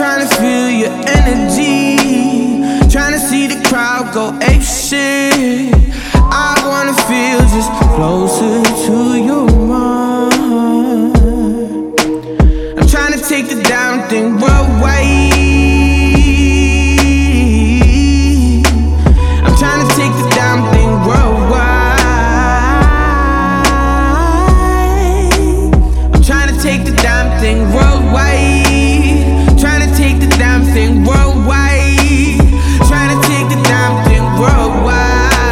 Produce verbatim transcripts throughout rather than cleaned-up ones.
trying to feel your energy, trying to see the crowd go ape shit. I wanna feel just closer to your mind. I'm trying to take the damn thing worldwide. I'm trying to take the damn thing worldwide. I'm trying to take the damn thing worldwide. Trying to take the damn thing worldwide. Trying to take the damn thing worldwide.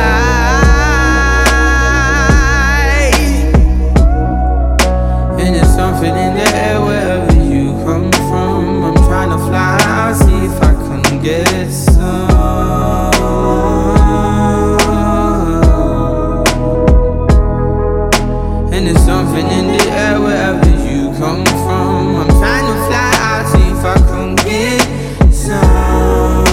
And there's something in the air wherever you come from. I'm trying to fly, I'll see if I can get some. And there's something in the air wherever you come from. I'm trying to fly, I'll see if I can get some.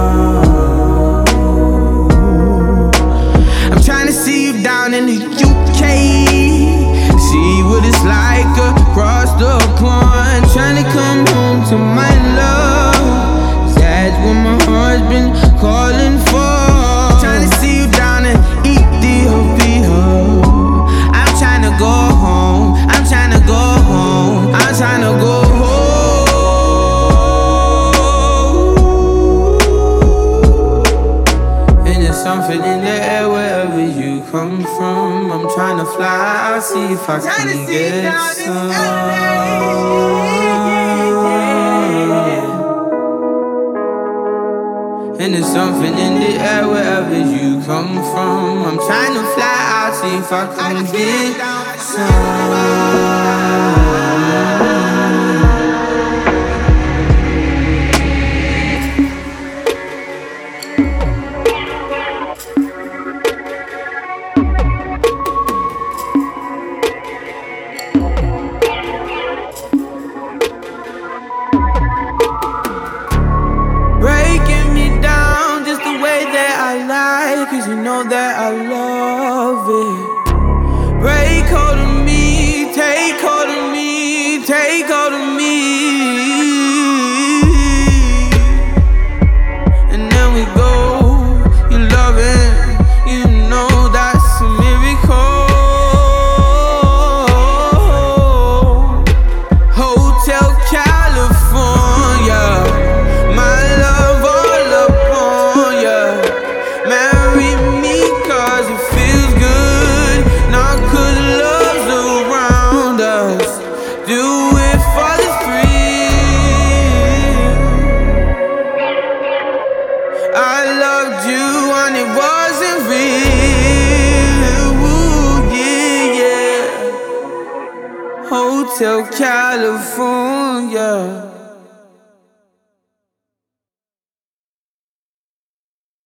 I'm trying to see you down in the U K, see what it's like across the pond. Trying to come home to my love, that's what my heart's been calling for. Trying to see you down in Ethiopia. I'm trying to go home, I'm trying to go home, I'm trying to go home. And there's something in the air wherever you come from. I'm trying to fly, I'll see if I can get some. And there's something in the air wherever you come from. I'm trying to fly, I'll see if I can get some. Breaking me down just the way that I like, 'cause you know that I love it. Break hold of me, take hold of me, take hold of me. And then we go, you love it, you know that's a miracle. Hotel California, my love all upon ya. Marry me 'cause it feels good, not 'cause love's around us. Do it for the free. I loved you and it wasn't real. Ooh, yeah, yeah. Hotel California.